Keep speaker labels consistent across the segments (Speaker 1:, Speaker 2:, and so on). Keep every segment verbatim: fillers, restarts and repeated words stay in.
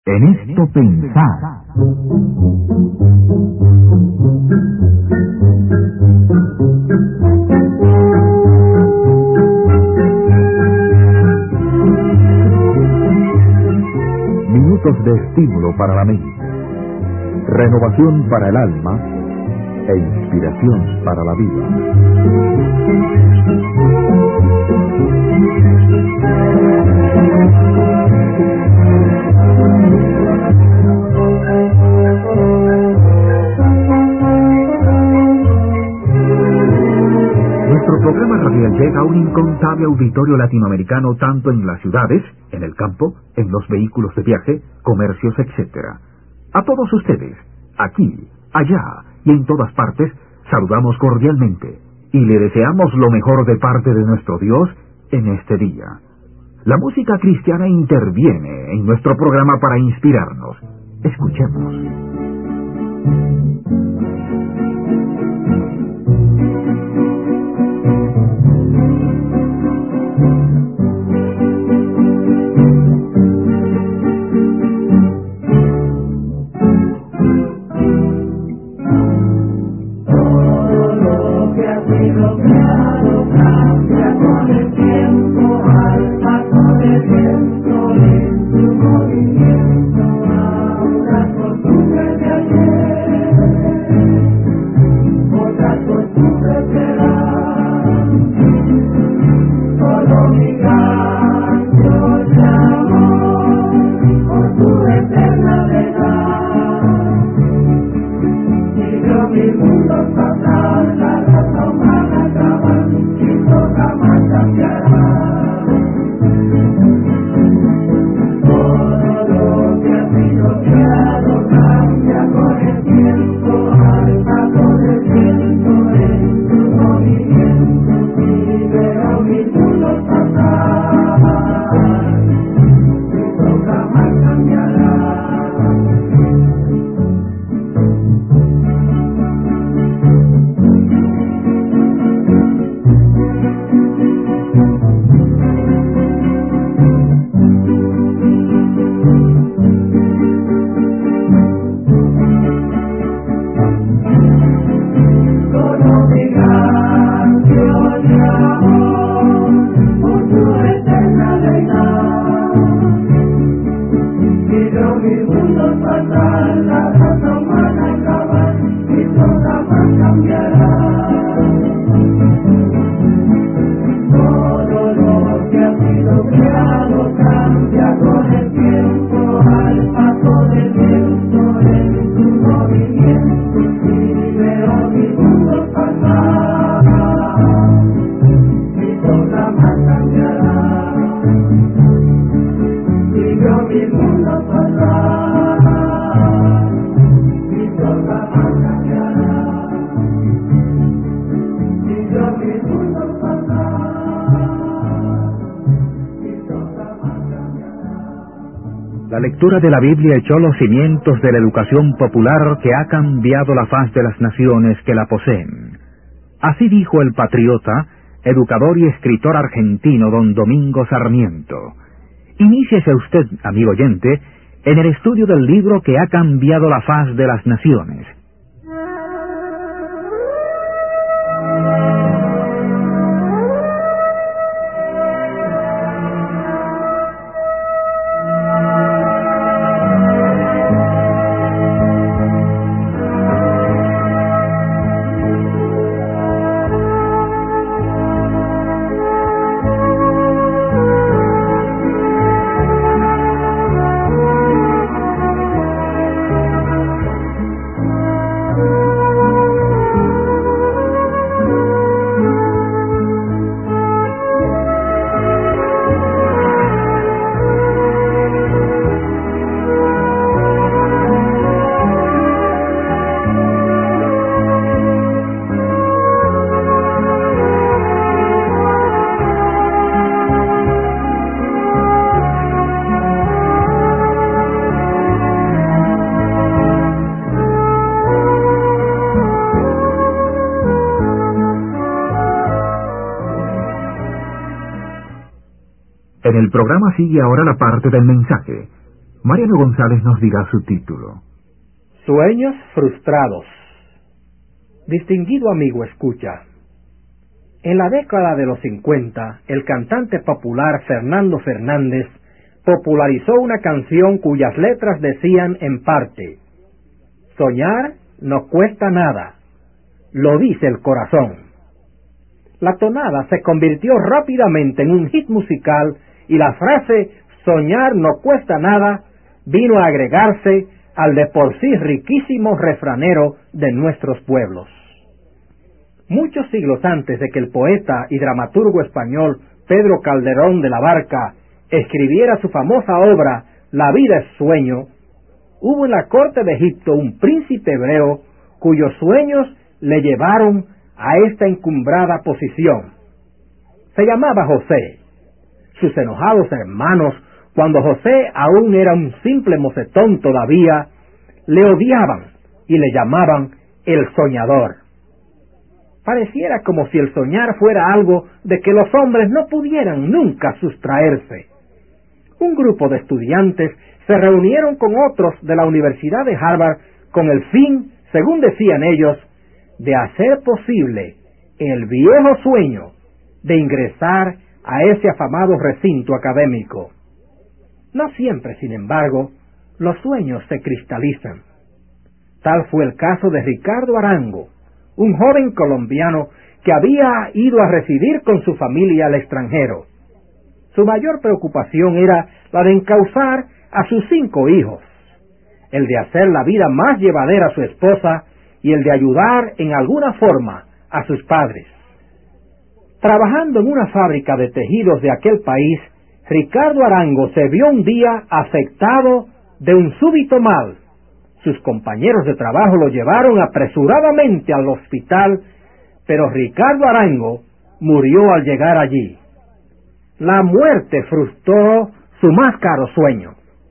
Speaker 1: En esto pensar. Minutos de estímulo para la mente, renovación para el alma e inspiración para la vida. Nuestro programa radial llega a un incontable auditorio latinoamericano, tanto en las ciudades, en el campo, en los vehículos de viaje, comercios, etcétera. A todos ustedes, aquí, allá y en todas partes, saludamos cordialmente y le deseamos lo mejor de parte de nuestro Dios en este día. La música cristiana interviene en nuestro programa para inspirarnos. Escuchemos. La lectura de la Biblia echó los cimientos de la educación popular que ha cambiado la faz de las naciones que la poseen. Así dijo el patriota, educador y escritor argentino don Domingo Sarmiento. Iníciese usted, amigo oyente, en el estudio del libro que ha cambiado la faz de las naciones. En el programa sigue ahora la parte del mensaje. Mariano González nos dirá su título.
Speaker 2: Sueños frustrados. Distinguido amigo, escucha. En la década de los cincuenta, el cantante popular Fernando Fernández popularizó una canción cuyas letras decían en parte: soñar no cuesta nada, lo dice el corazón. La tonada se convirtió rápidamente en un hit musical y la frase soñar no cuesta nada vino a agregarse al de por sí riquísimo refranero de nuestros pueblos. Muchos siglos antes de que el poeta y dramaturgo español Pedro Calderón de la Barca escribiera su famosa obra La vida es sueño, hubo en la corte de Egipto un príncipe hebreo cuyos sueños le llevaron a esta encumbrada posición. Se llamaba José. Sus enojados hermanos, cuando José aún era un simple mocetón todavía, le odiaban y le llamaban el soñador. Pareciera como si el soñar fuera algo de que los hombres no pudieran nunca sustraerse. Un grupo de estudiantes se reunieron con otros de la Universidad de Harvard con el fin, según decían ellos, de hacer posible el viejo sueño de ingresar a ese afamado recinto académico. No siempre, sin embargo, los sueños se cristalizan. Tal fue el caso de Ricardo Arango, un joven colombiano que había ido a residir con su familia al extranjero. Su mayor preocupación era la de encauzar a sus cinco hijos, el de hacer la vida más llevadera a su esposa y el de ayudar en alguna forma a sus padres. Trabajando en una fábrica de tejidos de aquel país, Ricardo Arango se vio un día afectado de un súbito mal. Sus compañeros de trabajo lo llevaron apresuradamente al hospital, pero Ricardo Arango murió al llegar allí. La muerte frustró su más caro sueño.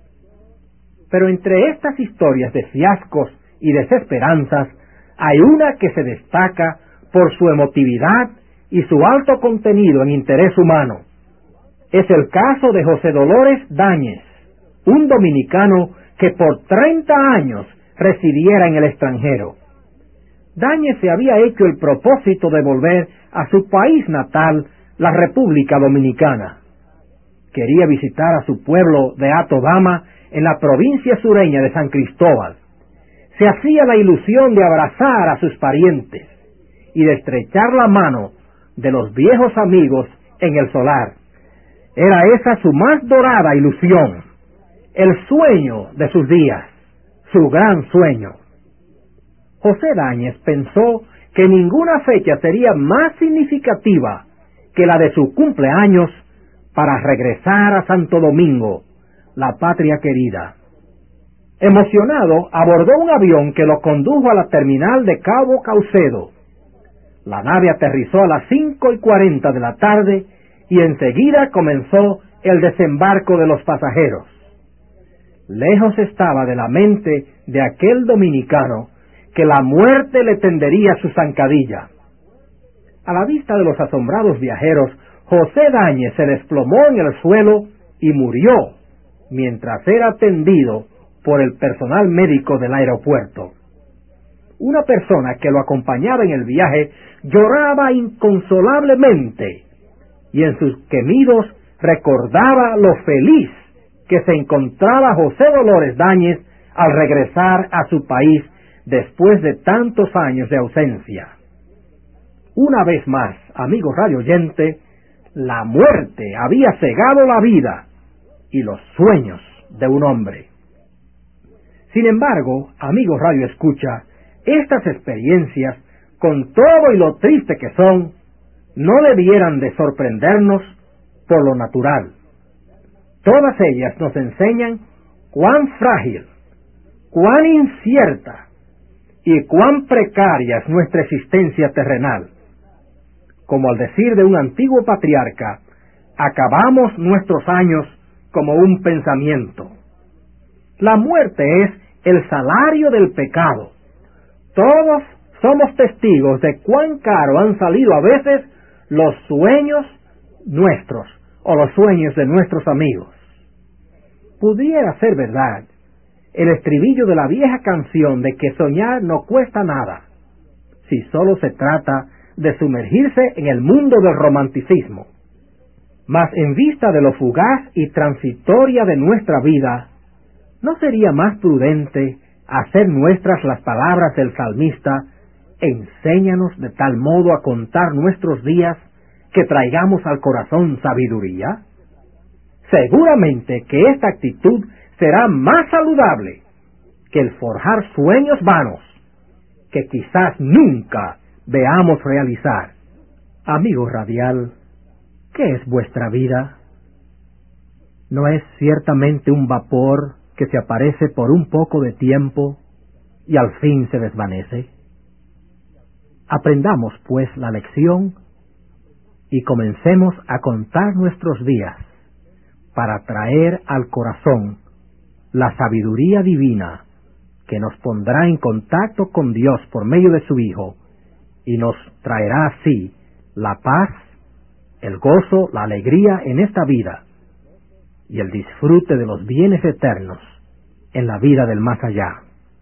Speaker 2: Pero entre estas historias de fiascos y desesperanzas, hay una que se destaca por su emotividad y su alto contenido en interés humano. Es el caso de José Dolores Dáñez, un dominicano que por treinta años residiera en el extranjero. Dáñez se había hecho el propósito de volver a su país natal, la República Dominicana. Quería visitar a su pueblo de Atodama en la provincia sureña de San Cristóbal. Se hacía la ilusión de abrazar a sus parientes y de estrechar la mano de los viejos amigos en el solar. Era esa su más dorada ilusión, el sueño de sus días, su gran sueño. José Dáñez pensó que ninguna fecha sería más significativa que la de su cumpleaños para regresar a Santo Domingo, la patria querida. Emocionado, abordó un avión que lo condujo a la terminal de Cabo Caucedo. La nave aterrizó a las cinco y cuarenta de la tarde y enseguida comenzó el desembarco de los pasajeros. Lejos estaba de la mente de aquel dominicano que la muerte le tendería su zancadilla. A la vista de los asombrados viajeros, José Dáñez se desplomó en el suelo y murió mientras era atendido por el personal médico del aeropuerto. Una persona que lo acompañaba en el viaje lloraba inconsolablemente y en sus gemidos recordaba lo feliz que se encontraba José Dolores Dáñez al regresar a su país después de tantos años de ausencia. Una vez más, amigo radio oyente, la muerte había cegado la vida y los sueños de un hombre. Sin embargo, amigo radio escucha, estas experiencias, con todo y lo triste que son, no debieran de sorprendernos por lo natural. Todas ellas nos enseñan cuán frágil, cuán incierta y cuán precaria es nuestra existencia terrenal. Como al decir de un antiguo patriarca, acabamos nuestros años como un pensamiento. La muerte es el salario del pecado. Todos somos testigos de cuán caro han salido a veces los sueños nuestros o los sueños de nuestros amigos. pudiera ser verdad el estribillo de la vieja canción de que soñar no cuesta nada, si solo se trata de sumergirse en el mundo del romanticismo. Mas en vista de lo fugaz y transitoria de nuestra vida, ¿no sería más prudente hacer nuestras las palabras del salmista: enséñanos de tal modo a contar nuestros días que traigamos al corazón sabiduría? Seguramente que esta actitud será más saludable que el forjar sueños vanos que quizás nunca veamos realizar. Amigo radial, ¿qué es vuestra vida? ¿No es ciertamente un vapor que se aparece por un poco de tiempo y al fin se desvanece? Aprendamos, pues, la lección y comencemos a contar nuestros días para traer al corazón la sabiduría divina que nos pondrá en contacto con Dios por medio de su Hijo y nos traerá así la paz, el gozo, la alegría en esta vida y el disfrute de los bienes eternos en la vida del más allá.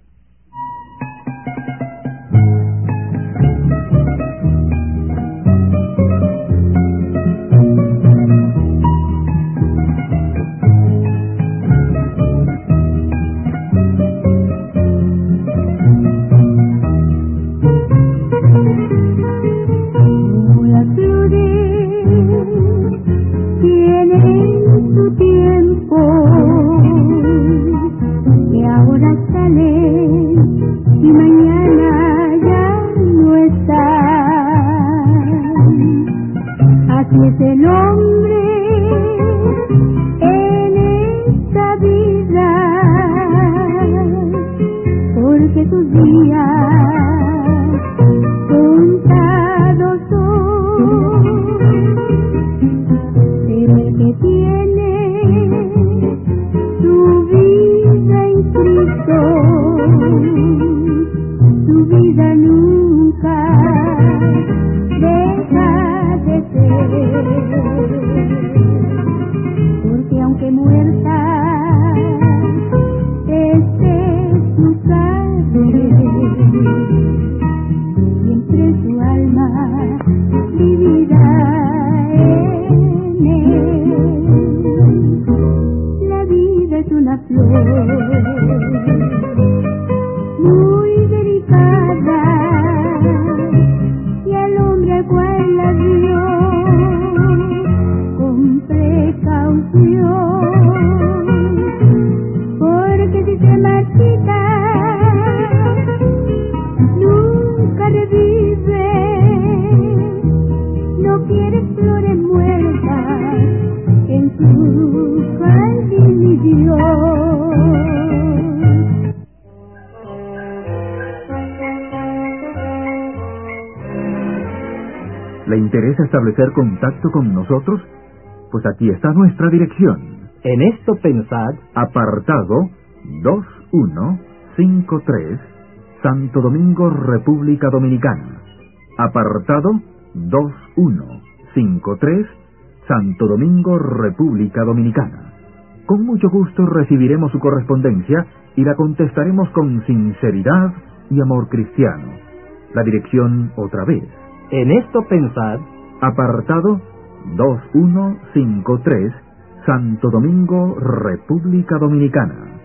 Speaker 1: ¿Le interesa establecer contacto con nosotros? Pues aquí está nuestra dirección.
Speaker 2: En esto pensad.
Speaker 1: Apartado dos uno cinco tres, Santo Domingo, República Dominicana. Apartado dos uno cinco tres, Santo Domingo, República Dominicana. Con mucho gusto recibiremos su correspondencia y la contestaremos con sinceridad y amor cristiano. La dirección otra vez.
Speaker 2: En esto pensad.
Speaker 1: Apartado dos uno cinco tres, Santo Domingo, República Dominicana.